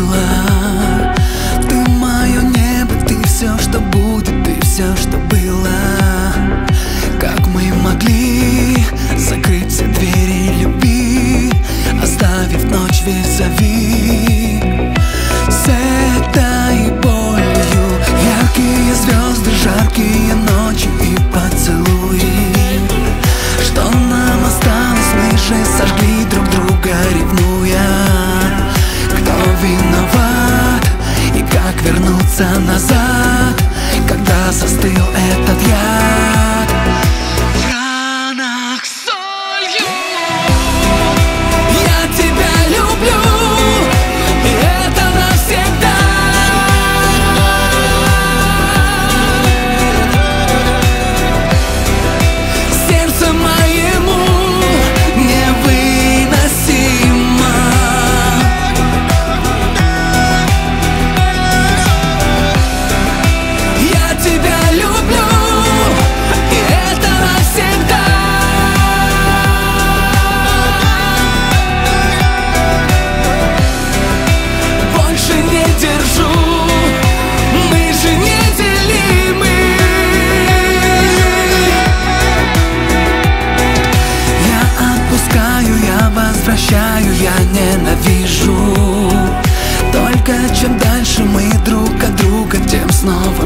было. Ты мое небо, ты все, что будет, ты все, что было. Как мы могли закрыть все двери любви, оставив ночь визави? С этой болью яркие звезды, жаркие ночи и поцелуи. Что нам осталось, мы же сожгли друг друга, ревнуя. Кто виноват и как вернуться назад, когда застыл этот яд в ранах солью? Я тебя люблю, и это навсегда. Сердце моему невыносимо. Я тебя люблю, и это навсегда. Больше не держу, мы же неделимы. Я отпускаю, я возвращаю, я ненавижу. Только чем дальше мы друг от друга, тем снова